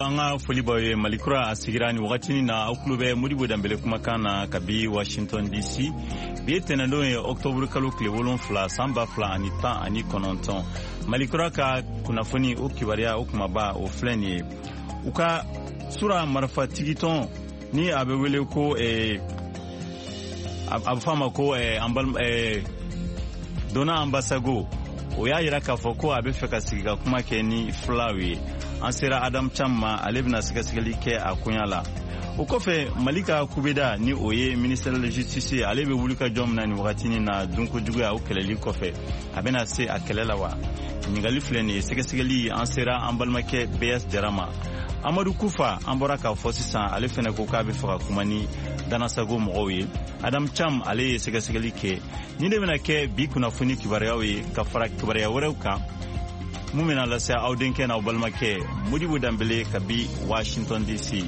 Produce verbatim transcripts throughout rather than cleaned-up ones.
Anga folibaye malikura asigira ni wakati ni na oklube Modibo Dembele kumakana kabi Washington D C bi tenando e October kalo kle wolon fla samba fla anita ani kononton malikura ka kunafoni okibaria okumaba ofleni uka sura marfa tigiton ni abewele ko e abfama ko e ambal e dona ambasago o ya yira ka foko abefeka siga kuma ke ni flawi ansera Adam Chamma alebna siga sigali ke akunyala o kofe Malika Kubeda ni oye ministre de la justice alebe wuluka jomna ni wakati ni na dunko jugu ya ukeleli kofe abena se akelela wa ngali fleni siga sigali ansera ambalmake B S Jarama Amadou Koufa ambora ka fosisa alefena ko ka be faka kumani dana sago mowe Adam Cham ale siga sigali ke ni de bena ke bi kuna funi kibariyawe ka fara kibariya warauka mumina la sa audenke na obalmake Modibo Dembele kabi Washington D C.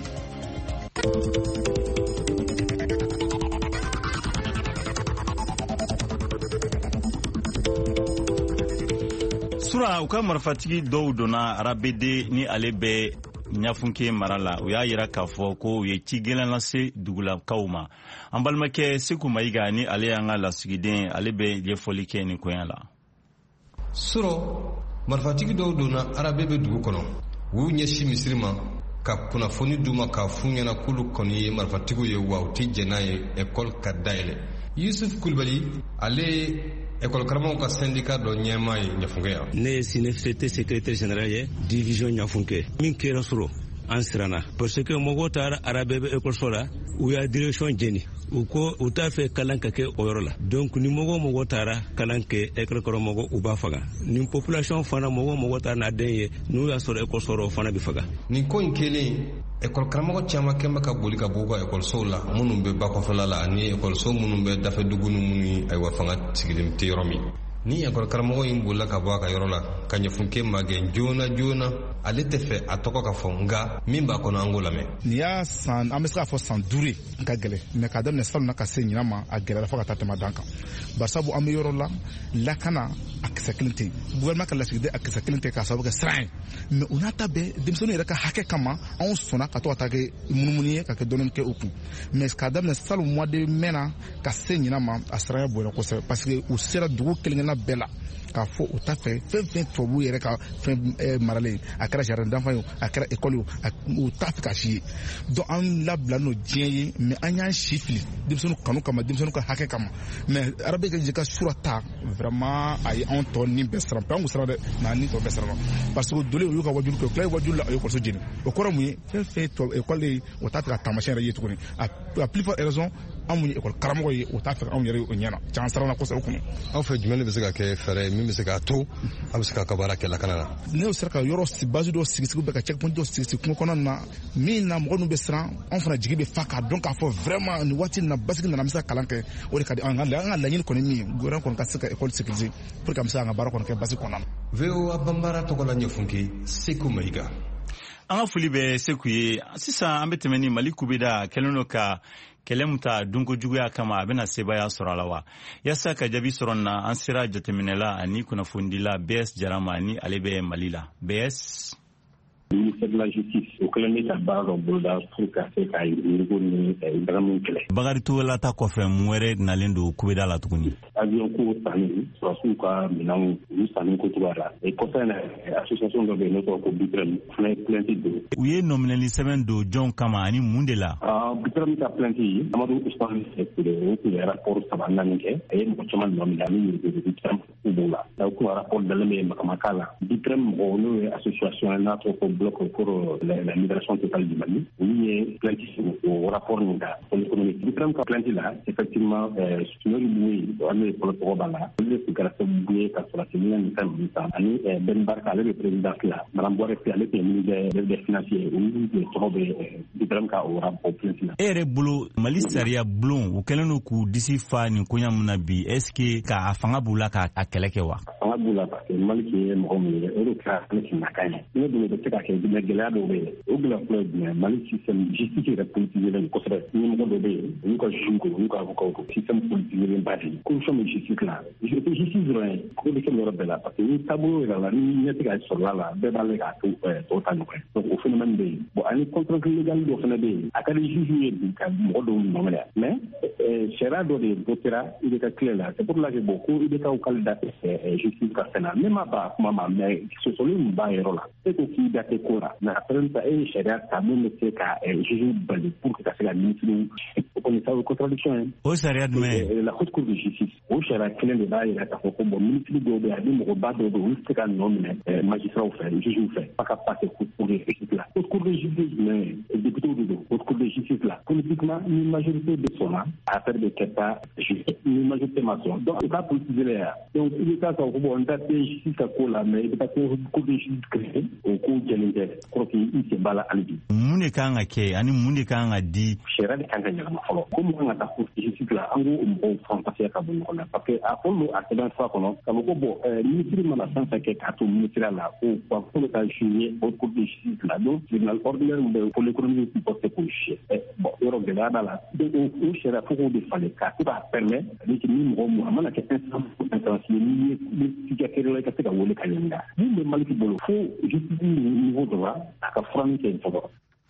Sura uka marfatigi do dona rabede ni alebe nyafunke marala uya yira kafo ko ye tigela lase dugula kauma ambalmake siku maiga ni ale yanga la sugiden alebe je folike ni koyala suro marfatigi do dona arabebe dugu kono wu nyeshi misrima ka kunafoni duma ka funyana kulu koni marfatigu ye wauti jenaye ekol kadaile Yusuf Kulbali ale école karamo ka syndicat do nyema nyafungeya ne sinefete secrétaire général ye division nyafunke min kera suro ansirana parce que mogo tar arabebe école sola ou ya direction jeni ou ko uta fe kalanka ke oyorola donc ni mogo mogo tara kalanke école koro mogo uba faga ni population fana mogo mogo tar na denye nu ya soro école soro fana bi faga ni ko nkele école karamo chama kemba ka boli ka bogo école sola munumbe bako falala ni école so munumbe dafa dugunu muni ay wa fanga sigilim te romi ni école karamo imbulla ka baka yorola kanya funke mage jona jona alete fe atoko ka fonga mimba kono angola me ni ya san ameska fo san dure ka gele me ka dem ne sal na ka senyina ma agela fa ka tatema danka barsabu am yorola la kana aksaklinte gouvernement ka la sigde aksaklinte ka sabu ka srain me unata be demsoni reka hake kama on sona ka to atake munumuni ka ke donon ke oku me ka dem ne sal mois de mena ka senyina ma asrain bo ko se parce que o sera dugu kelingena bela ka fo o ta fe fe fe tobu yere ka fe marale akara jardin d'enfant akara école o ta fe ka chi donc an labla no dien mais anya chifli dimsonu kanu kama dimsonu ka hake kama mais arabe ka jika surata vraiment ay on toni besra pa on sera na ni to besra parce que dole yo ka wajul ko play wajul la yo ko so jini o ko ramu fe fe to école o ta ka tamachin yetu ko ni a plus forte raison amuñu école karamo yi o ta fe on yere o nyana chansara na ko sa ko en fait jumel be se ka ke fere mi be se ka to am se ka ka baraka la kana ne o serka yoro si bazu do sigi be ka checkpoint do sigi ko kono na mi na mo no be sran on fana jigi be faka donc a fo vraiment ni wati na basiki na namisa kalanke o de ka an la an la nyin ko ni mi goran ko ka se ka école sécurisée pour comme ça nga barako ke basiki kono veo abambara to ko la nyefunki siku maiga anga fulibe sekuye sisa ambetemeni Malikubeda kelonoka kelemuta dunko juguya kama abena sebaya soralawa yasa ka jabi soronna ansira jateminela ani kuna fundila B S Jarama ni alebe Malila B S ministère de la justice au colonel Tabaro Boda pour casser kay ngoni dramu kele bagari to la ta ko fe muere na lendo Kubeda la tukuni avion ko tani so suka minang ni tani ko tuara e ko tane association de notre ko bitrem plainte de uye nominally seven do John kama ani mundela ah bitrem ta plainte yi amadu usman c'est de ko rapport sabana nge e mo chama nominally de bitrem ubula da ko rapport de le makala bitrem ono association na to ko bloc pour la, la libération totale du Mali. Oui, et plainte au rapport Ninga. Pour l'économie. Du crème qu'a plainte là, effectivement, euh, sur le boui, on est pour le programme là. Le plus grave, c'est boui, quand sur la semaine, nous sommes en année, Ben Barka, le président là. Madame Boire, c'est le ministre des Financiers. Oui, le trouve du crème qu'a au rapport plainte là. Ere bulu, Mali Saria Blon, ou quel nous coup d'ici fa, ni konya munabi, est-ce que ka afanga bula ka akeleke wa? fanga b'u la parce que Mali qui est mɔgɔ min ye o de kɛra ale k'i nakan ye ne dun bɛ se ka kɛ mais gɛlɛya dɔw bɛ yen o gɛlɛya fɔlɔ ye jumɛn Mali système justice yɛrɛ politisé kosɛbɛ ɲɛmɔgɔ dɔw bɛ yen olu ka juge ko olu ka avocat ko système politisé ba de corruption bɛ justice la justice dɔrɔn ye ko bɛ kɛ yɔrɔ bɛɛ la parce que ni taabolo yɛrɛ la ni ɲɛ tɛ ka sɔrɔ la bɛɛ b'ale k'a to tɔw ta ɲɔgɔn ye donc o phénomène bɛ yen bon ani contrôle légal dɔ fana bɛ yen a ka di juge ye bi ka mɔgɔ dɔw nɔmɛnɛ mais sariya dɔ de votera I B K clé la c'est pour la que bon ko I B K ka date justice ka fɛn na ne ma ba kuma ma mais sosoli min b'a yɔrɔ la e ko k'i date ko la mais après ça e ye sariya ta min bɛ se ka juge bali pour que ka se ka ministre o kɔni ça o contradiction ye o sariya jumɛn la haute cour de justice o sariya kelen de b'a yɛrɛ k'a fɔ ko bon ministre dɔw bɛ yen ani mɔgɔba dɔw bɛ yen olu tɛ se ka nɔ minɛ magistrat fɛ juge fɛ f'a ka passer haute cour de justice la haute cour de justice mais député de do haute cour de justice la politiquement ni majorité de son a affaire de kɛta ni majorité ma sɔn donc o ka politiser la ya donc I B K ka ko bon n ta tɛ justice ka ko la mais I bɛ taa ko cour de justice créé o ko jɛlen tɛ kɔrɔ k'i sen b'a la hali bi mun de kan ka kɛ ani mun de kan ka di sariya de kan ka ɲagama fɔlɔ ko mun kan ka taa cour de justice la an k'o mɔgɔw fanfasiya ka bɔ ɲɔgɔn na parce que a fɔlɔ a sɛbɛn fura kɔnɔ ka fɔ ko bon ministre mana fɛn fɛn kɛ k'a to ministère la ko ko ko bɛ taa juger o cour de justice la donc tribunal ordinaire min bɛ pour l'économie qui porte k'o siɲɛ bon yɔrɔ gɛlɛya b'a la donc o sariya fo k'o de falen k'a to k'a permet ni mɔgɔ mun a mana kɛ instance instance ye n'i ye i ka kɛlɛ la i ka se ka wele ka ɲininka min bɛ Mali bolo fo justice niveau dɔ la a ka furani kɛ fɔlɔ.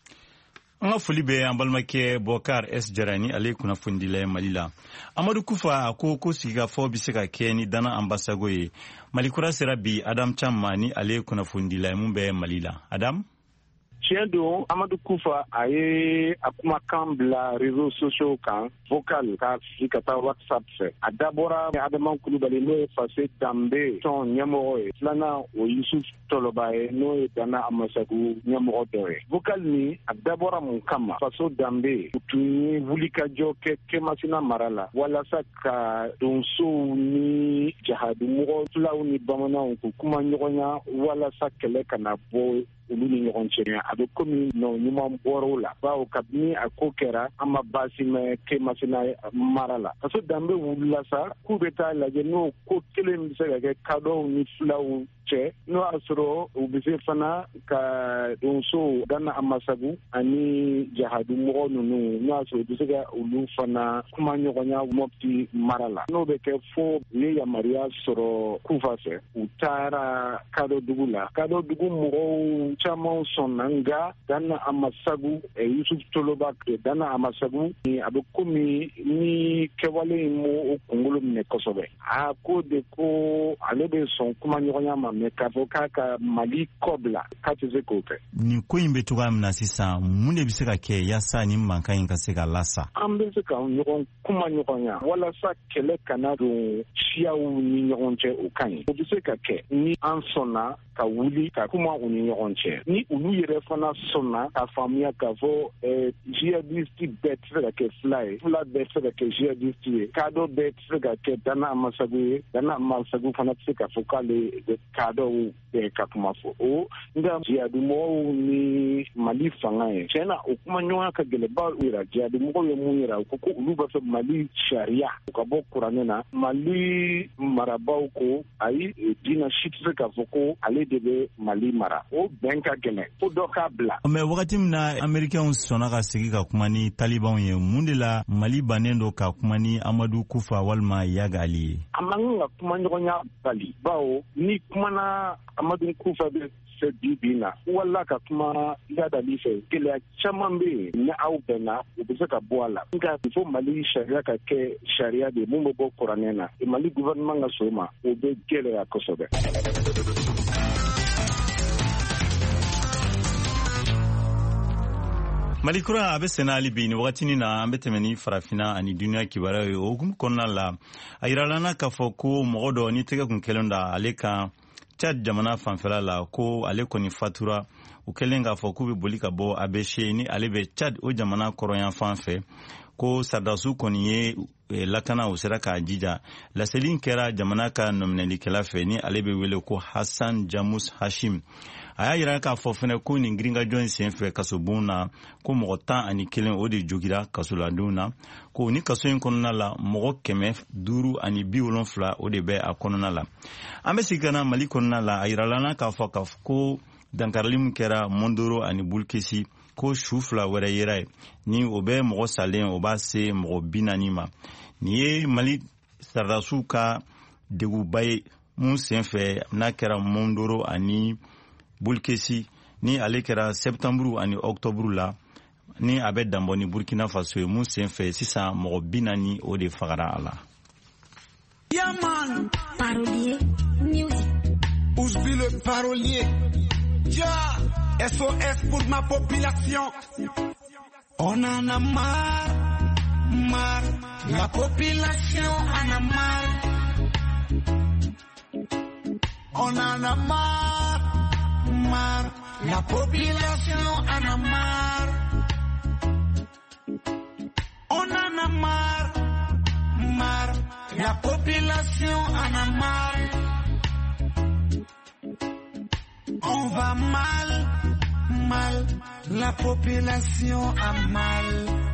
An ka foli bɛ an balimakɛ Bokar S Jarani ale kunnafonidilan Mali la. Amadu Kufa a ko ko sigikafɔ bɛ se ka kɛ ni Dana Ambasago ye. Mali kura sera bi Adam Chamma ni ale kunnafonidilan mun bɛ Mali la. Adam? Tiɲɛ don Amadu Kufa a ye a kumakan bila réseaux sociaux kan vocal ka fili ka taa WhatsApp fɛ a dabɔra Adama Kulubali n'o ye Fase Danbe tɔn ɲɛmɔgɔ ye filanan o Yusuf Toloba ye n'o ye Dana Amasagu ɲɛmɔgɔ dɔ ye vocal ni a dabɔra mun kama Faso Danbe u tun ye wulikajɔ kɛ Kɛmasina mara la walasa ka donsow ni jahadumɔgɔ filaw ni bamananw k'u kuma ɲɔgɔnya walasa kɛlɛ kana bɔ olu ni ɲɔgɔn cɛ a bɛ komi nɔ ɲuman bɔr'o la bawo kabini a ko kɛra an ma baasi mɛn Kɛmasina mara la Faso Danbe wulila sa k'u bɛ taa lajɛ n'o ko kelen bɛ se ka kɛ kadɔw ni filaw cɛ n'o y'a sɔrɔ u bɛ se fana ka donso Dana Amasagu ani jahadumɔgɔ ninnu n'o y'a sɔrɔ u bɛ se ka olu fana kuma ɲɔgɔnya Mopti mara la n'o bɛ kɛ fo u ye yamaruya sɔrɔ Kufa fɛ u taara Kadɔdugu la Kadɔdugu mɔgɔw caman sɔnna nka Dana Amasagu Yusuf Toloba Dana Amasagu a bɛ komi ni kɛwale in m'o kunkolo minɛ kosɛbɛ a ko de ko ale bɛ sɔn kuma ɲɔgɔnya ma mɛ k'a fɔ k'a ka Mali kɔ bila k'a tɛ se k'o kɛ. Nin ko in bɛ cogoya min na sisan mun de bɛ se ka kɛ yaasa nin mankan in ka se ka lasa? An bɛ se ka ɲɔgɔn kuma ɲɔgɔnya walasa kɛlɛ kana don siyaw ni ɲɔgɔn cɛ o ka ɲi o bɛ se ka kɛ ni an sɔnna ka wuli ka kuma u ni ɲɔgɔn cɛ ni olu yɛrɛ fana sɔnna ka faamuya k'a fɔ jihadiste bɛɛ tɛ se ka kɛ fila ye fila bɛɛ tɛ se ka kɛ jihadiste ye kadɔ bɛɛ tɛ se ka kɛ Dana Amasagu ye Dana Amasagu fana tɛ se ka fɔ k'ale kadɔw bɛɛ ka kuma fɔ o nka jihadumɔgɔw ni Mali fanga ye tiɲɛna o kuma ɲɔgɔnya ka gɛlɛnba yira jihadumɔgɔw ye mun yira u ko ko olu b'a fɛ Mali sariya u ka bɔ kuranɛ na Mali marabaw ko ayi diinɛ si tɛ se k'a fɔ ko ale de bɛ Mali mara o bɛn ka gɛlɛn fo dɔ k'a bila. Mais wagati min na Américains sɔnna ka sigi ka kuma ni Talibanw ye mun de la Mali bannen don ka kuma ni Amadu Kufa walima Yaga Ali ye? A man kan ka kuma ɲɔgɔnya bali bawo ni kumana Amadu Kufa bɛ fɛ bi bi na wala ka kuma Yaga Ali fɛ gɛlɛya caman bɛ yen ni aw bɛnna u bɛ se ka bɔ a la nka il faut Mali sariya ka kɛ sariya de mun bɛ bɔ kuranɛ na Mali gouvernement ka so ma o bɛ gɛlɛya kosɛbɛ. Mali kura a bɛ sɛnɛ hali bi ni wagatinin na an bɛ tɛmɛ ni farafina ani duniya kibaruyaw ye o hukumu kɔnɔna la a yirala n na k'a fɔ ko mɔgɔ dɔ ni tɛgɛ kun kɛlen da ale kan Chad jamana fanfɛla la ko ale kɔni fatura u kɛlen k'a fɔ k'u bɛ boli ka bɔ Abéché ni ale bɛ Tchad o jamana kɔrɔyan fan fɛ ko Sardasou kɔni ye lakana o sera k'a jija. Laseli in kɛra jamana ka nɔminɛlikɛla fɛ ni ale bɛ wele ko Hassan Jamus Hashim. A y'a yira k'a fɔ fɛnɛ ko nin giringajɔ in senfɛ kasobon na ko mɔgɔ tan ani kelen o de jogira kasoladenw na, ko ni kaso in kɔnɔna la mɔgɔ kɛmɛ duuru ani bi wolonfila o de bɛ a kɔnɔna la. An bɛ segin ka na Mali kɔnɔna la, a yirala k'a fɔ k'a fɔ ko dankarili min kɛra Mondoro ani Bulkesi ko su fila wɛrɛ yera ye ni o bɛ mɔgɔ salen o b'a se mɔgɔ bi naani ma. Nin ye Mali Sardasiw ka deguba ye mun senfɛ n'a kɛra Mondoro ani Bulkesi ni ale kɛra septembre ani octobre la ni a bɛ danbɔ ni Burkina Faso ye mun senfɛ sisan mɔgɔ bi naani o de fagara a la. Yaman parolier music. Ousbi le parolier. Ja, S O S pour ma population. On en a marre, marre. La population en a marre. On en a marre, marre. La population en a marre. On en a marre, marre. La population en a marre. On va mal, mal. La population a mal.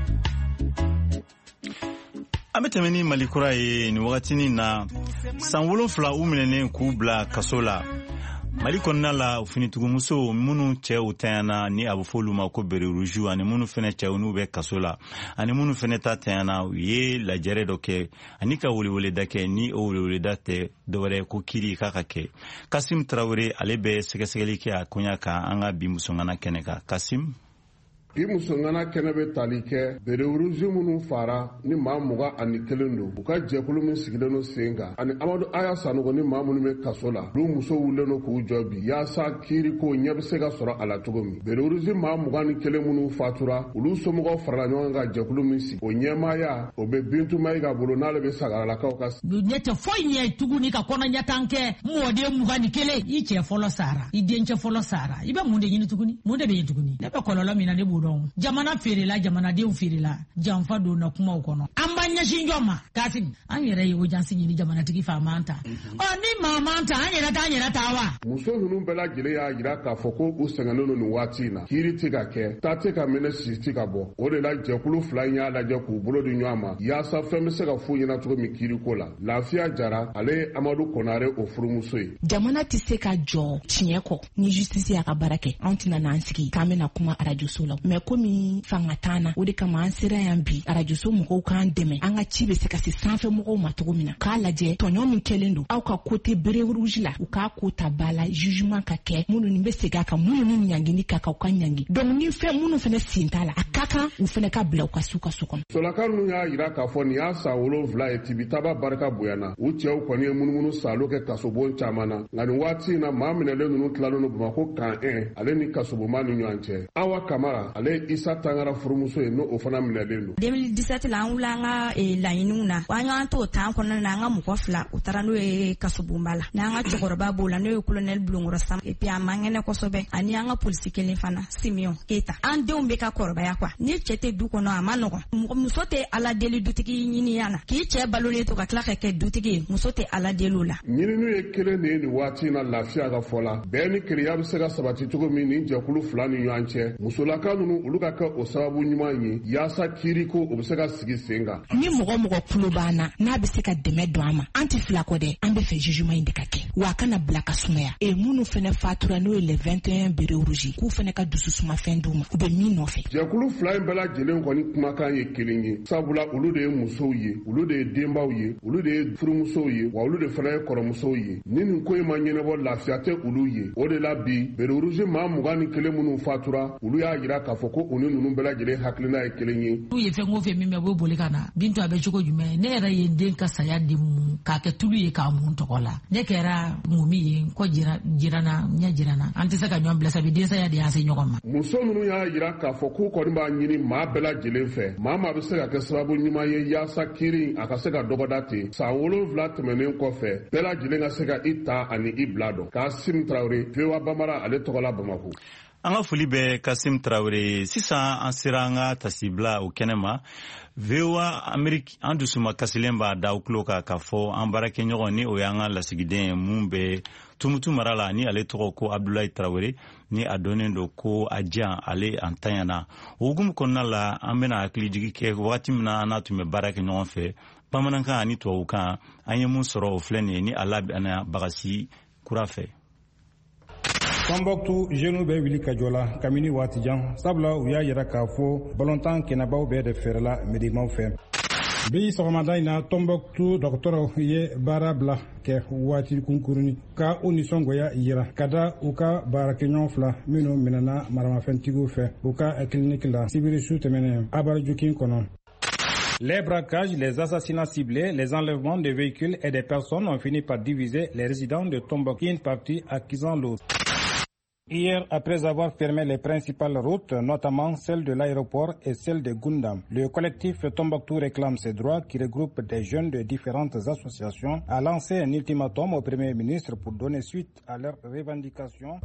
An bɛ tɛmɛ ni Mali kura ye ni wagatinin na san wolonfila u minɛnen k'u bila kaso la. Mali kɔnɔna la finitugumuso minnu cɛw tanyana ni a bɛ fɔ olu ma ko bere rouge ani minnu fɛnɛ cɛw n'u bɛ kaso la ani minnu fɛnɛ ta tanyana u ye lajɛrɛ dɔ kɛ ani ka weleweleda kɛ ni o weleweleda tɛ dɔwɛrɛ ko kiri k'a ka kɛ. Kasim Traoré ale bɛ sɛgɛsɛgɛli kɛ a koɲa kan an ka bi musongana kɛnɛ kan. Kasim. Bi musongana kɛnɛ bɛ tali kɛ bere rouge minnu fara ni maa mugan ani kelen don u ka jɛkulu min sigilen no sen kan ani Amadu Aya Sanogo ni maa minnu bɛ kaso la olu muso wulen no k'u jɔ bi yaasa kiiri ko ɲɛ bɛ se ka sɔrɔ a la cogo min. Bere rouge maa mugan ni kelen minnu fatura olu somɔgɔw farala ɲɔgɔn kan jɛkulu min sigi o ɲɛmaaya o bɛ Bintu Mayiga bolo n'ale bɛ Sagaralakaw ka. Ɲɛ tɛ foyi ɲɛ tuguni ka kɔnɔɲɛ tan kɛ mɔden mugan ni kelen i cɛ fɔlɔ sara i dencɛ fɔlɔ sara i bɛ mun de ɲini tuguni mun de bɛ yen tuguni ne bɛ kɔlɔlɔ min na ne b'o dɔn. Jamana feerela jamanadenw feerela janfa don na kumaw kɔnɔ an b'an ɲɛsin jɔn ma Kasim an yɛrɛ ye audience ɲini jamanatigi fɛ a man ta ɔ ni maa man ta an yɛrɛ t'an yɛrɛ ta wa. Muso ninnu bɛɛ lajɛlen y'a jira k'a fɔ ko u sɛgɛnnen don nin waati in na kiiri tɛ ka kɛ taa tɛ ka minɛ si tɛ ka bɔ o de la jɛkulu fila in y'a lajɛ k'u bolo di ɲɔgɔn ma yaasa fɛn bɛ se ka f'u ɲɛna cogo min kiiri ko la. Lafiya Jara ale ye Amadu Konare o furumuso ye. Jamana tɛ se ka jɔ tiɲɛ kɔ ni justice y'a ka baara kɛ anw tɛna n'an sigi k'an bɛna kuma arajo so la mais komi fanga t'an na o de kama an sera yan bi arajo so mɔgɔw k'an dɛmɛ an ka ci bɛ se ka se sanfɛ mɔgɔw ma cogo min na k'a lajɛ tɔɲɔ min kɛlen don aw ka côté bere rouge la u k'a ko ta ba la jugement ka kɛ minnu ni bɛ segin a kan minnu ni ɲangini ka kan u ka ɲangi donc ni fɛn minnu fana sen t'a la a ka kan u fana ka bila u ka su ka so kɔnɔ. Solaka ninnu y'a jira k'a fɔ nin y'a san wolonwula ye Tibitaba barika bonyana u cɛw kɔni ye munumunu salo kɛ kasobon caman na nka nin waati in na maa minɛlen ninnu tilalen don Bamako kan un ale ni kasobonma ni ɲɔgɔn cɛ. Awa Kamara ale ye Isa Tangara furumuso ye n'o o fana minɛlen don. deux mille dix-sept la an wula an ka laɲiniw na an y'an t'o tan kɔnɔna na an ka mɔgɔ fila u taara n'o ye kasobonba la n'an ka cɛkɔrɔba b'o la n'o ye colonel Bulongoro Sam et puis a man kɛnɛ kosɛbɛ ani an ka polisi kelen fana Simeon Keita an denw bɛ ka kɔrɔbaya quoi ni cɛ tɛ du kɔnɔ a ma nɔgɔn muso tɛ ala deli dutigi ɲiniya na k'i cɛ balolen to ka tila ka kɛ dutigi ye muso tɛ ala deli o la. ɲininiw ye kelen de ye nin waati in na lafiya ka fɔ la bɛɛ ni kelenya bɛ se ka sabati cogo min ni jɛkulu fila ni ɲɔgɔn cɛ musolaka ninnu olu ka kɛ o sababu ɲuman ye yaasa kiiri ko o bɛ se ka sigi sen kan. Ni mɔgɔ mɔgɔ tulo b'an na n'a bɛ se ka dɛmɛ don an ma an tɛ fila kɔ dɛ an bɛ fɛ jugement in de ka kɛ wa a kana bila ka sumaya e minnu fana fatura n'o ye le vingt et un bere rouge k'u fana ka dusu suma fɛn d'u ma u bɛ min nɔfɛ. jɛkulu fila in bɛɛ lajɛlen kɔni kumakan ye kelen ye sabula olu de ye musow ye olu de ye denbaw ye olu de ye furumusow ye wa olu de fana ye kɔrɔmusow ye ni nin ko in ma ɲɛnabɔ lafiya tɛ olu ye o de la bi bere rouge maa mugan ni kelen minnu fatura olu y'a jira k'a fɔ ko u ni ninnu bɛɛ lajɛlen hakilina ye kelen ye. n'u ye fɛn o fɛn min bɛ bɔ boli ka na Bintu a bɛ cogo jumɛn ne yɛrɛ ye den ka saya di mun k'a kɛ tulu ye k'a mun tɔgɔ la ne kɛra mumi ye kɔ jirana ɲɛ jirana an tɛ se ka ɲɔgɔn bila sabi den saya de y'an se ɲɔgɔn ma. muso ninnu y'a jira k'a fɔ k'u kɔni b'a ɲini maa bɛɛ lajɛlen fɛ maa maa bɛ se ka kɛ sababu ɲuman ye yaasa kiiri a ka se ka dɔgɔda ten san wolonwula tɛmɛnen kɔfɛ bɛɛ lajɛlen ka se ka i ta ani i bila dɔn. Kasim Traoré V O A Bambara ale tɔgɔ la Bamako. an ka foli bɛ Kasim Traoré. Sisan an sera an ka tasibila o kɛnɛ ma. V O A Amérique an dusuma kasilen b'a da o tulo kan k'a fɔ an baarakɛɲɔgɔn ni o y'an ka lasigiden mun bɛ Tumutu mara la ni ale tɔgɔ ko Abdoulaye Traoré ni a dɔnnen don ko a diyan ale an tanyana. O hukumu kɔnɔna la an bɛna hakilijigi kɛ wagati min na an n'a tun bɛ baara kɛ ɲɔgɔn fɛ. Bamanankan ani tubabukan an ye mun sɔrɔ o filɛ nin ye ni ala bɛna bagasi kura fɛ. Tombouctou jeunes bɛ wuli ka jɔ la kabini waati jan sabula u y'a yira k'a fɔ balontan kɛnɛbaw bɛɛ de fɛrɛla medimaw fɛ. Bi sɔgɔmada in na Tombouctou dɔgɔtɔrɔw ye baara bila kɛ waati kunkurunin ka u nisɔngoya yira ka da u ka baarakɛɲɔgɔn fila minnu minɛna maramafɛntigiw fɛ u ka kiliniki la sibiri su tɛmɛnen Abarajukin kɔnɔ. Les braquages, les assassinats ciblés, les enlèvements de véhicules et des personnes ont fini par diviser les résidents de Tombouctou, une partie accusant l'autre. Hier, après avoir fermé les principales routes, notamment celle de l'aéroport et celle de Gundam, le collectif Tombouctou réclame ses droits qui regroupe des jeunes de différentes associations, a lancé un ultimatum au Premier ministre pour donner suite à leurs revendications.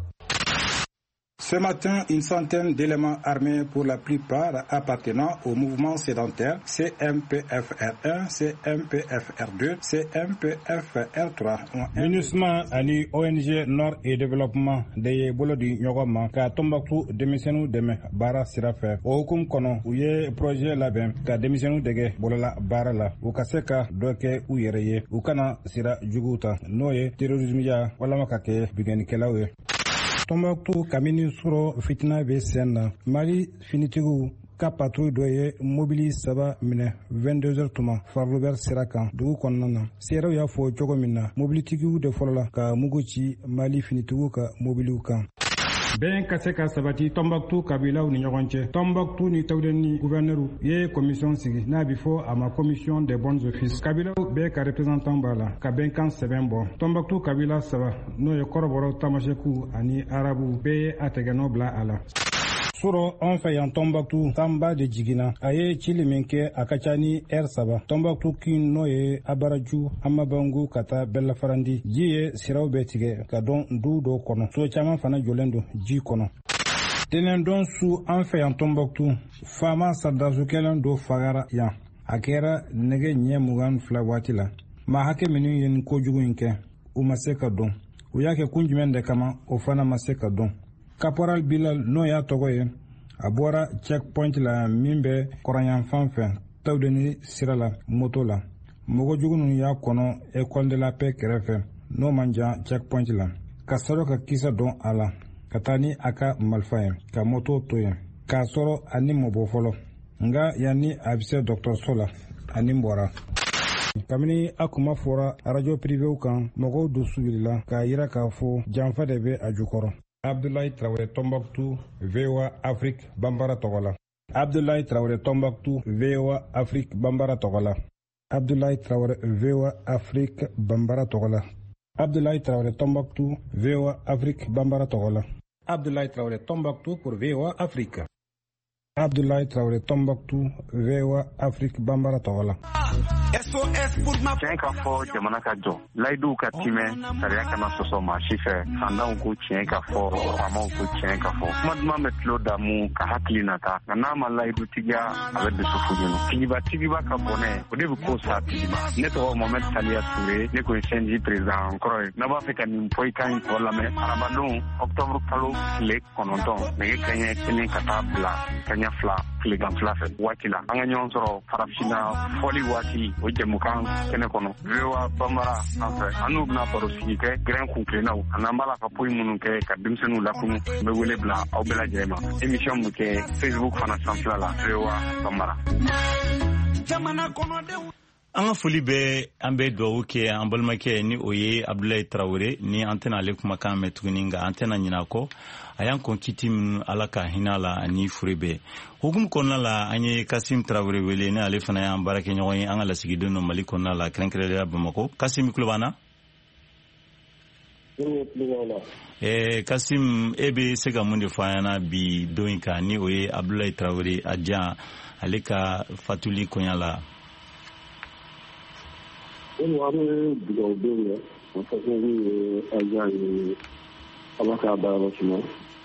Ce matin, une centaine d'éléments armés, pour la plupart appartenant au mouvement sédentaire C M P F R un, C M P F R deux, C M P F R trois. MINUSMA ani O N G Nord et Développement de bolo di ɲɔgɔn ka Tombouctou denmisɛnninw dɛmɛ baara sira fɛ. O hukumu kɔnɔ u ye projet labɛn ka denmisɛnninw dɛgɛ bolola baara la u ka se ka dɔ kɛ u yɛrɛ ye u kana sira juguw ta n'o ye terrorisme ya walama ka kɛ bingannikɛlaw ye. Tombouctou kabini sɔrɔ fitina bɛ sen na Mali finitigiw ka patrouille dɔ ye mobili saba minɛ vingt-deux heures tuma Farlobert sira kan dugu kɔnɔna na. Seerew y'a fɔ cogo min na mobilitigiw de fɔlɔ la ka mugu ci Mali finitigiw ka mobiliw kan. Bɛn ka se ka sabati Tombouctou kabilaw ni ɲɔgɔn cɛ. Tombouctou ni Tawden ni gouverneur ye commission sigi n'a bi fɔ a ma commission des bons offices. Kabilaw bɛɛ ka représentant b'a la ka bɛnkan sɛbɛn bɔ. Tombouctou kabila saba n'o ye kɔrɔbɔrɔ tamasɛku ani arabu bɛɛ ye a tɛgɛnɔ bila a la. Suro an fɛ yan Tombouctou sanba de jiginna a ye cili min kɛ a ka ca ni ɛri saba. Tombouctou kin n'o ye Abaraju Amabangu ka taa Bɛlafarandi ji ye siraw bɛɛ tigɛ ka dɔn duw dɔw kɔnɔ so caman fana jɔlen don ji kɔnɔ. Tɛnɛndon su an fɛ yan Tombouctou faama sardazu kelen dɔ fagara yan a kɛra nɛgɛ ɲɛ mugan fila waati la. Maa hakɛ minnu ye nin kojugu in kɛ u ma se ka dɔn u y'a kɛ kun jumɛn de kama o fana ma se ka dɔn. Caporal Bilal n'o y'a tɔgɔ ye a bɔra checkpoint la min bɛ kɔrɔnyanfan fɛ Tawdeni sira la moto la mɔgɔ jugu ninnu y'a kɔnɔ école de la paix kɛrɛfɛ n'o man jan checkpoint la ka sɔrɔ ka kisɛ dɔn a la ka taa ni a ka marifa ye ka moto to yen k'a sɔrɔ a ni mɔbɔ fɔlɔ nga yanni a bɛ se dɔgɔtɔrɔso la a ni bɔra. Kabini a kuma fɔra radio privéw kan mɔgɔw dusu wulila k'a yira k'a fɔ janfa de bɛ a jukɔrɔ. Abdoulaye Traoré Tombouctou V O A Afrique Bambara Togola. Abdoulaye Traoré Tombouctou V O A Afrique Bambara Togola. Abdoulaye Traoré V O A Afrique Bambara Togola. Abdoulaye Traoré Tombouctou V O A Afrique Bambara Togola. Abdoulaye Traoré Tombouctou pour V O A Afrique. Abdoulaye Traoré Tombouctou V O A Afrique Bambara Togola. Tiɲɛ ka fɔ jamana ka jɔ layiduw ka timɛ sariya kana sɔsɔ maa si fɛ fandanw ko tiɲɛ ka fɔ faamaw ko tiɲɛ ka fɔ kuma duman bɛ tulo damu ka hakili nata nka n'a ma layidu tigiya a bɛ dusu fujunu tigiba tigiba ka bɔnɛ o de bɛ ko sa tigiba ne tɔgɔ Mohamed Taliya Ture ne ko ye C N J président kɔrɔ ye n'a b'a fɛ ka nin fɔ i kan in tɔ lamɛn arabadon octobre kalo tile kɔnɔntɔn nɛgɛ kanɲɛ kelen ka taa bila kanɲɛ fila tilegan fila fɛ waati la an ka ɲɔgɔn sɔrɔ farafinna fɔli waati o jɛmukan kɛnɛ kɔnɔ V O A Bambara an fɛ an n'u bɛna baro sigi kɛ gɛrɛn kun kilennaw a n'an b'a la ka poyi minnu kɛ ka denmisɛnninw lakunu n bɛ wele bila aw bɛɛ lajɛlen ma émission bɛ kɛ Facebook fana sanfɛla la V O A Bambara. An ka foli bɛ an bɛ dugawu kɛ an balimakɛ ni o ye Abdoulaye Traoré ni an tɛna ale kumakan mɛn tuguni nka an tɛna ɲinɛ kɔ a y'an kɔn kiti min ala ka hinɛ la ani fure bɛɛ hukumu kɔnɔna la an ye Kasim Traoré wele ni ale fana y'an baarakɛɲɔgɔn ye an ka lasigidenw don Mali kɔnɔna la kɛrɛnkɛrɛnnenya Bamakɔ. Kasim tulo b'an na? ɛɛ Kasim e bɛ se ka mun de fɔ an ɲɛna bi don in kan ni o ye Abdoulaye Traoré a diyan ale ka fatuli kɔɲɔ la. Wani wani duga ubin ya, wata kuma yi a jani a maka bara suna.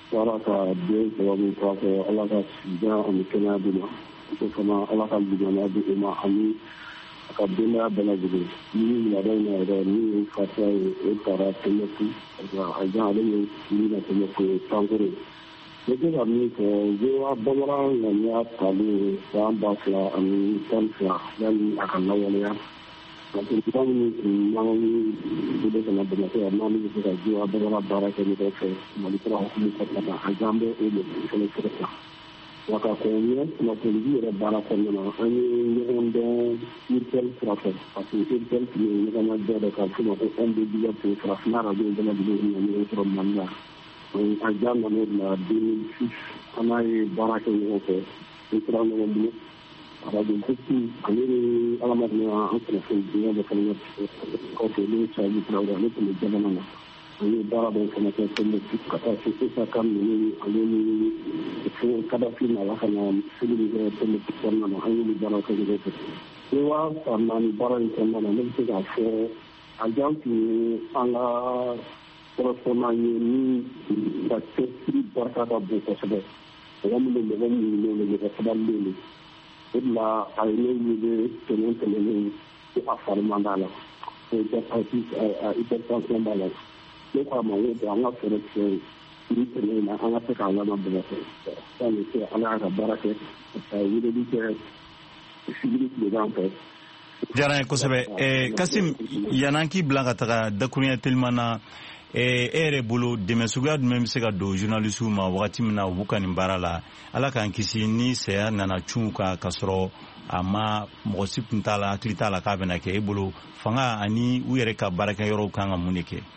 ala ka den sababu k'a fɔ ala ka sijan ani kɛnɛya di ma muso fana ala ka limaniya di u ma ani a ka denbaya bɛɛ lajɛlen ni wulada in na yɛrɛ min ye fatiya ye o taara tɛmɛtu a jan ale ye min na tɛmɛtu tankoro ye ne bɛ ka min fɔ zewa bamanan ŋaniya tali san ba fila ani tan fila yanni a ka lawaleya parce que kuma minnu tun n'an bolo kana bamakɔ yan n'an bɛ se ka zewa bamanan baara kɛ ɲɔgɔn fɛ mali kura hukumu kɔnɔna na a jan bɛ o de fɛnɛ sira kan wa ka kɔn ɲɛ kunnafonidi yɛrɛ baara kɔnɔna na an ye ɲɔgɔn dɔn irtel sira fɛ parce que irtel tun ye ɲɔgɔnna dɔ de ka f'o ma ko M D D F farafinna arajo bɛɛ lajɛlen na ɲɔgɔn sɔrɔ mali la a jan nan'o de la deux mille six an n'a ye baara kɛ ɲɔgɔn fɛ o sira ɲɔgɔn bolo arajo kutu ale ni alamadenya an kunnafoni diɲɛ dɔ fana kɔfɛ n'o cayaji tarawele ale tun bɛ jamana na an ye baara dɔw fana kɛ tɛmɛtu ka taa se esa kan ninnu ale ni fɛn kadafi na ala kana seli min kɛ tɛmɛtu kɔnɔna na an y'olu baara kɛ ɲɔgɔn fɛ ne wa san naani baara in kɔnɔna na ne bɛ se k'a fɔ a jan tun ye an ka kɔrɔfɔna ye ni ka cɛsiri barika ka bon kosɛbɛ mɔgɔ minnu mɔgɔ minnu bɛ mɔgɔ sabalilen don o de la a ye ne wele tɛnɛn tɛmɛnen ko a fari man d'a la ko hypertension b'a la ne ko a ma n ko an ka fɛɛrɛ tigɛ ni tɛnɛn na an ka se k'a lama bamakɔ sanni kɛ ala y'a ka baara kɛ ka weleli kɛ sibiri tilegan fɛ. Diyara n ye kosɛbɛ Kasim yan'an k'i bila ka taga dakuruɲɛ teliman na e yɛrɛ bolo dɛmɛ suguya jumɛn bɛ se ka don journalistw ma wagati min na u b'u ka nin baara la ala k'an kisi ni saya nana cun kan ka sɔrɔ a ma mɔgɔ si tun t'a la hakili t'a la k'a bɛna kɛ e bolo fanga ani u yɛrɛ ka baarakɛyɔrɔw kan ka mun de kɛ.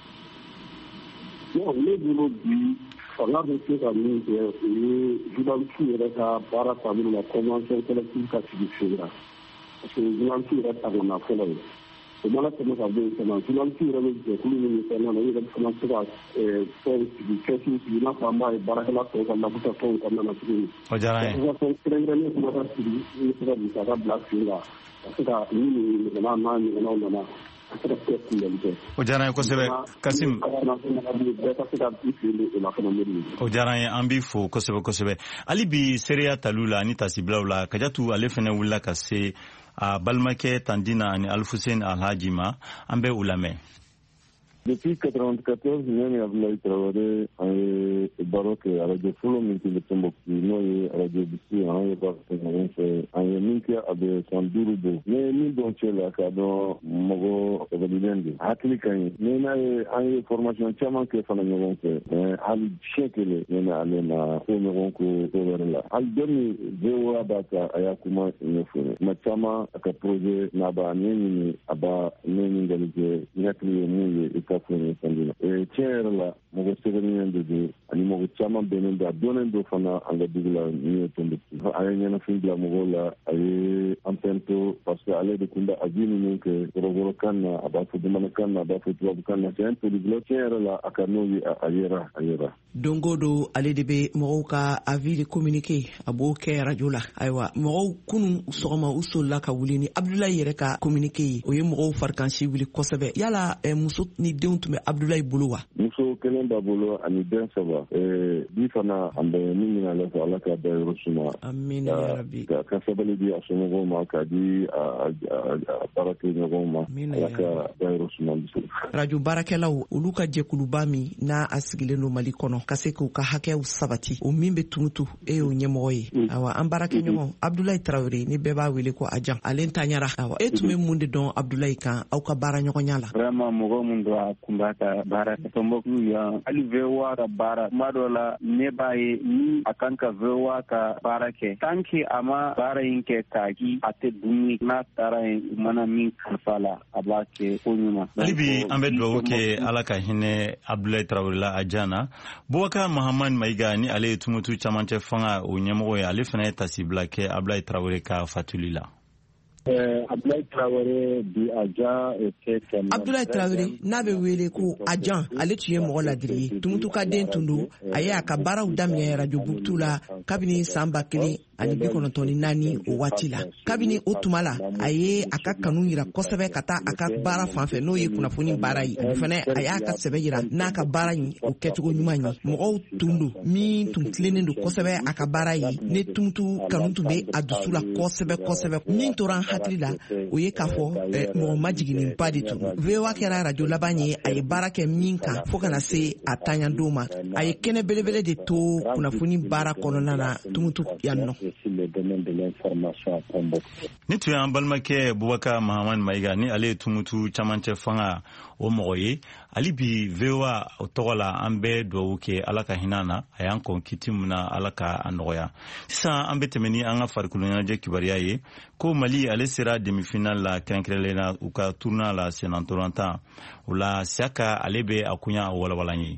ne bolo bi fanga bɛ se ka min kɛ o ye journalistw yɛrɛ ka baara taabolo la convention collective ka sigi sen kan parce que journalistw yɛrɛ tagona fɔlɔ ye. o mana tɛmɛ ka bɔ yen fana journalistw yɛrɛ bɛ jɛkulu min kɔnɔna na u yɛrɛ fana bɛ se ka fɛnw sigi kɛsiw sigi i n'a fɔ an b'a ye baarakɛla tɔw ka lakuta fɛnw kɔnɔna na cogo min. o diyara n ye. fɛn kɛrɛnkɛrɛnnen fana ka sigi i bɛ se ka musaka bila sen kan ka se ka ni nin ɲɔgɔnna n'a ɲɔgɔnnaw nana a se ka kɛ kunbɛnni kɛ. o diyara n ye kosɛbɛ Kasim. bɛɛ ka se ka i fili o la fana mori. o diyara n ye an b'i fo kosɛbɛ kosɛbɛ hali bi seereya taliw la ani tasibilaw la Kajatu ale fana wulila ka se a balimakɛ Tandina ani Alfuseni Alhaji ma an bɛ u lamɛn. Depuis quatre-vingt-quatorze ne ni Abdoulaye Traoré an ye baro kɛ arajo fɔlɔ min tun bɛ Tɔnbɔkutu n'o ye arajo bisi an ye baara kɛ ɲɔgɔn fɛ an ye min kɛ a bɛ san duuru bɔ ne ye min dɔn cɛ la k'a dɔn mɔgɔ sabalilen don hakili ka ɲi ne n'a ye an ye formation caman kɛ fana ɲɔgɔn fɛ mais hali siɲɛ kelen ne na ale ma ko ɲɔgɔn ko ko wɛrɛ la hali dɔ min V O A b'a ta a y'a kuma ɲɛfɔ tuma caman a ka projet n'a b'a ne ɲini a b'a ne ɲininkali kɛ ne hakili ye mun ye ka fɛn fɛn ee tiɲɛ yɛrɛ la mɔgɔ sɛbɛnnen de don ani mɔgɔ caman bɛnnen don a dɔnnen dɔ fana an ka dugu la min ye Tɔnbɔkutu a ye ɲɛnafin bila mɔgɔw la a ye an pɛnto parce que ale de tun bɛ a ji ninnu kɛ kɔrɔbɔrɔkan na a b'a fɔ bamanankan na a b'a fɔ tubabukan na c'est un polyglotte tiɲɛ yɛrɛ la a ka n'o ye a yera a yera. don o don ale de bɛ mɔgɔw ka avis de communiqué a b'o kɛ arajo la ayiwa mɔgɔw kunun sɔgɔma u solila ka wuli ni Abdulayi yɛrɛ ka communiqué ye o ye mɔgɔw farikansi wuli kosɛbɛ yala muso ni denw tun bɛ Abdulayi bolo wa. muso kelen b'a bolo ani den saba bi fana an bɛ min ɲini ala fɛ ala ka da yɔrɔ suma. amina yarabi. ka sabali di a somɔgɔw ma k'a di a baarakɛ ɲɔgɔnw ma ala ka da yɔrɔ suma. arajo baarakɛlaw olu ka jɛkuluba min n'a a sigilen don Mali kɔnɔ ka se k'u ka hakɛw sabati o min bɛ tumutu e y'o ɲɛmɔgɔ ye awa an baarakɛ ɲɔgɔn Abdulayi Traoré ni bɛɛ b'a wele ko Ajan ale ntanyara awa e tun bɛ mun de dɔn Abdulayi kan aw ka baara ɲɔgɔnya la. vraiment mɔgɔ mun don a kun b'a ka baara kɛ Tɔnbɔkutu yan hali V O A ka baara kuma dɔ la ne b'a ye ni a kan ka V O A ka baara kɛ tant que a ma baara in kɛ k'a di a tɛ dumuni n'a taara yen u mana min kalifa la a b'a kɛ ko ɲuman. hali bi an bɛ dugawu kɛ ala ka hinɛ Abdulayi Traoré la Ajan na Boubacar Mahamani Mayiga ni ale ye tumutu camancɛ fanga o ɲɛmɔgɔ ye ale fana ye tasibila kɛ Abdulayi Traoré ka fatuli la. Abdulayi Traoré bi Ajan Abdulayi Traoré n'a bɛ wele ko Ajan ale tun ye mɔgɔ ladiri ye tumutu ka den tun don a ye a ka baaraw daminɛ radio Buktu la kabini san ba kelen ani bi kɔnɔntɔn ni naani o waati la. Kabini o tuma la a ye a ka kanu yira kosɛbɛ ka taa a ka baara fanfɛ n'o ye kunnafoni baara ye. O fana a y'a ka sɛbɛ yira n'a ka baara ye o kɛcogo ɲuman ye. Mɔgɔw tun don min tun tilennen don kosɛbɛ a ka baara ye. Ne tuntu kanu tun bɛ a dusu la kosɛbɛ kosɛbɛ. Min tora an hakili la o ye k'a fɔ mɔgɔ ma jiginnenba de tun. V O A kɛra radio laban ye a ye baara kɛ min kan fo kana se a taɲandon ma. A ye kɛnɛ belebele de to kunnafoni baara kɔnɔna na tumutu yan nɔ. Ni tun y'an balimakɛ Bubakar Mahamani Mayiga ni ale ye tumutu camancɛ fanga o mɔgɔ ye. Ali bi V O A o tɔgɔ la an bɛ dugawu kɛ Ala ka hinɛ na a y'an kɔn kiti mun na Ala ka a nɔgɔya. Sisan an bɛ tɛmɛ ni an ka farikolo ɲɛnajɛ kibaruya ye ko Mali ale sera demi-finale la kɛrɛnkɛrɛnlen na u ka tournoi la senna ntolantan. O la Siaka ale bɛ a kunya a walawala ye.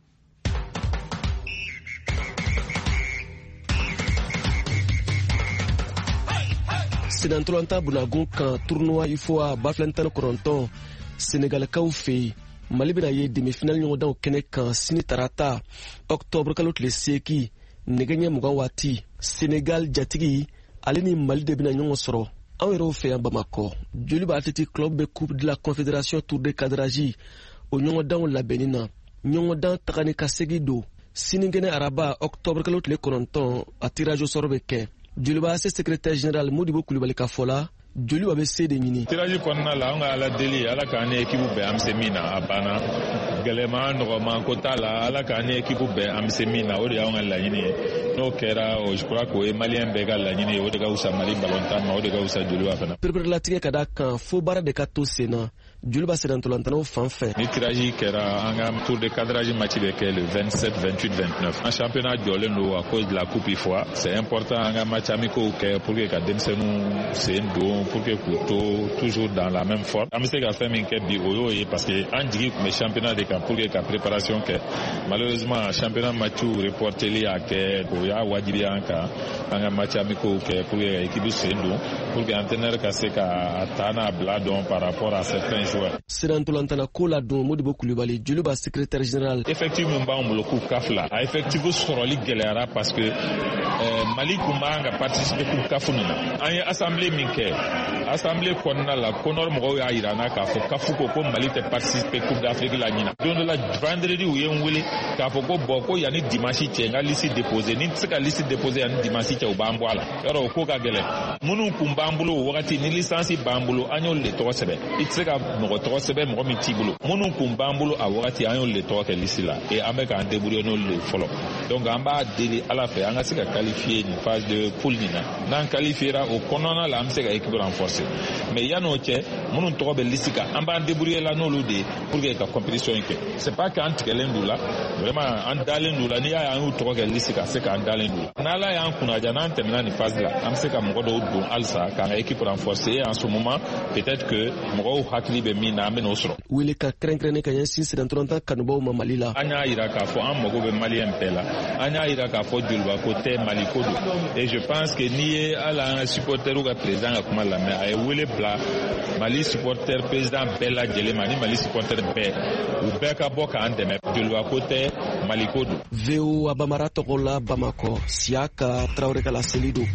Senna ntolantan bunagun kan tournoi I F O A bafilɛ tan ni kɔnɔntɔn Senegalikaw fɛ yen. Mali bɛna ye demi-finale ɲɔgɔndanw kɛnɛ kan sini tarata octobre kalo tile seegin nɛgɛ ɲɛ mugan waati. Senegal jatigi ale ni Mali de bɛna ɲɔgɔn sɔrɔ anw yɛrɛw fɛ yan Bamakɔ. Joliba Athletic Club bɛ Coupe de la Confédération Tour de Cadrage o ɲɔgɔndanw labɛnni na. Ɲɔgɔndan tagani ka segin don sinikɛnɛ araba octobre kalo tile kɔnɔntɔn a tirage au sort bɛ kɛ. Joliba se secrétaire général Modibo Kulibali ka fɔ la Joliba bɛ se de ɲini. Tirage kɔnɔna la an ka ala deli Ala k'an ni équipe bɛɛ an bɛ se min na a banna. Gɛlɛman nɔgɔman ko t'a la Ala k'an ni équipe bɛɛ an bɛ se min na o de y'anw ka laɲini ye. N'o kɛra je crois que o ye malien bɛɛ ka laɲini ye o de ka wusa Mali ballontan ma o de ka wusa Joliba fana. Pereperelatigɛ ka d'a kan fo baara de ka to sen na. Joliba senna ntolantanaw fan fɛ. Ni tirage kɛra an ka tour de cadrage match bɛ kɛ le vingt-sept, vingt-huit, vingt-neuf. An championnat jɔlen don à cause de la coupe I F O A. C'est important an ka match amicaux kɛ pour que ka denmisɛnninw sen don pour que k'u to toujours dans la même forme. An bɛ se ka fɛn min kɛ bi o y'o ye parce que an jigi tun bɛ championnat de kan pour que ka préparation kɛ. Malheureusement championnat matchw reporteli y'a kɛ o y'a wajibiya an kan an ka match amicaux kɛ pour que ka équipe sen don pour que entraîneur ka se ka ta n'a bila dɔn par rapport à certains joueurs. Senna ntolantana ko la don Modibo Kulibali Joliba secrétaire général. Effectif min b'an bolo coupe C A F la a effectif sɔrɔli gɛlɛyara parce que euh, Mali tun b'an ka participer coupe C A F nin na. An ye assemblée min kɛ assemblée kɔnɔna la kɔnɔr mɔgɔw y'a yira n'a k'a fɔ C A F ko ko Mali tɛ participer coupe d'Afrique la ɲina. Don dɔ la vendredi u ye n wele k'a fɔ ko bon ko yanni dimanche cɛ n ka liste déposé ni n tɛ se ka liste déposé yanni dimanche cɛ u b'an bɔ a la. Yɔrɔ o ko ka gɛlɛn. Minnu kun b'an bolo o wagati ni licence b'an bolo an y'olu de tɔgɔ sɛbɛn. I tɛ se ka mɔgɔ tɔgɔ sɛbɛn mɔgɔ min t'i bolo. Minnu kun b'an bolo a wagati an y'olu de tɔgɔ kɛ liste la et an bɛ k'an débrouiller n'olu de fɔlɔ. Donc an b'a deli Ala fɛ an ka se ka qualifier nin phase de poule nin na. N'an qualifiera o kɔnɔna la an bɛ se ka équipe renforcer. Mais yan'o cɛ minnu tɔgɔ bɛ liste kan an b'an débrouiller la n'olu de pour que ka compétition in kɛ. C'est pas qu'an tigɛlen d'u la vraiment an dalen d'u la n'i y'a ye an y'u tɔgɔ kɛ liste kan c'est qu'an dalen d'u la. N'Ala y'an kunnaja n'an tɛmɛna nin phase la an bɛ se ka mɔgɔ dɔw don halisa k'an ka équipe renforcer et en ce moment peut-être que mɔgɔw hakili bɛ min na an bɛ n'o sɔrɔ. Wele ka kɛrɛnkɛrɛnnen ka ɲɛsin senna ntolantan kanubaw ma Mali la. An y'a yira k'a fɔ an mago bɛ malien bɛɛ la an y'a yira k'a fɔ Joliba ko tɛ Mali ko don et je pense que n'i ye hali an ka supporterw ka président ka kuma lamɛn a ye wele bila Mali supporter président bɛɛ lajɛlen ma ni Mali supporter bɛɛ u bɛɛ ka bɔ k'an dɛmɛ Joliba ko tɛ Mali ko don. V O A Bamara tɔgɔ la Bamakɔ Siaka Traoré ka laseli don.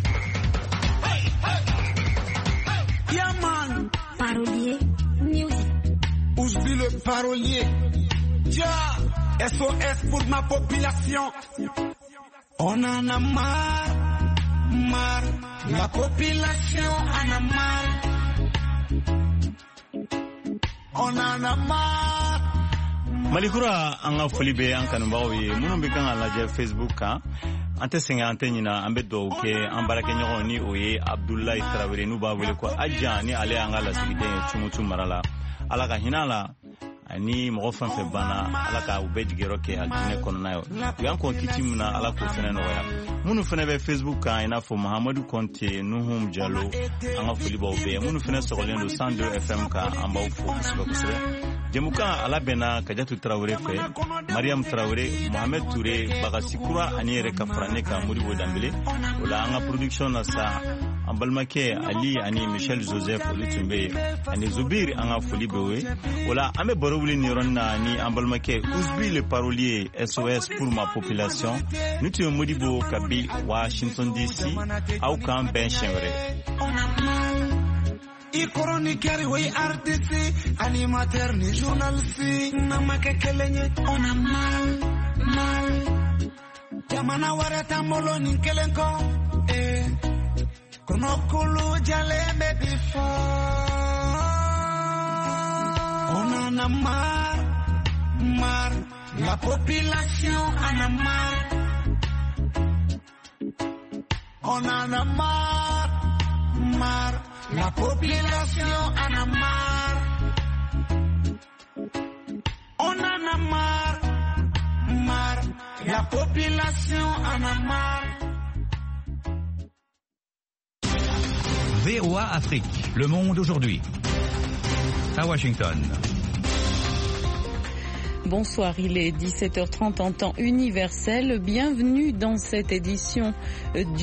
Yaman Parolier Music. Ousbi le parolier. Dia S O S pour ma population. On en a marre, marre. La population en a marre. On en a marre. Malikura an ka foli bɛ an kanubagaw ye minnu bɛ kan ka lajɛ Facebook kan an tɛ sɛgɛn an tɛ ɲina an bɛ dugawu kɛ an baarakɛɲɔgɔn ni o ye Abdulayi Tarawele n'u b'a wele ko Ajan ni ale y'an ka lasigiden ye Tumutu mara la Ala ka hinɛ a la ani mɔgɔ fɛn fɛn banna Ala ka u bɛɛ jigiyɔrɔ kɛ alijinɛ kɔnɔna ye u y'an kɔn kiti min na Ala k'o fɛnɛ nɔgɔya minnu fɛnɛ bɛ Facebook kan i n'a fɔ Mahamadu Konte Nuhum Jalo an ka foli b'aw bɛɛ minnu fɛnɛ sɔgɔlen don cent deux F M kan an b'aw fo kosɛbɛ kosɛbɛ Jemukan ala bɛnna Kadiatu Traoré fɛ, Mariam Traoré, Mohamed Touré, Bagasi Kura ani yɛrɛ ka fara ne kan Modibo Dambele. O la an ka production na sa an balimakɛ Ali ani Michel Joseph olu tun bɛ yen, ani Zubir an ka foli bɛ o ye. O la an bɛ baro wuli nin yɔrɔnin na ni an balimakɛ Ousbi le parolier S O S pour ma population. Ni tun ye Modibo kabi Washington D C, aw k'an bɛn siɲɛ wɛrɛ. I chroniqueur way artiste, animateur ni journaliste, namake kelenye on a mal, mal. Jamana warata molo ni kelenko, eh. Konokulu jale before. On en a marre, marre. La population en a marre. On en a marre, marre. La population en a marre. On en a marre, marre. La population en a marre. V O A Afrique, Le Monde aujourd'hui. À Washington. Bonsoir, il est dix-sept heures trente en temps universel. Bienvenue dans cette édition du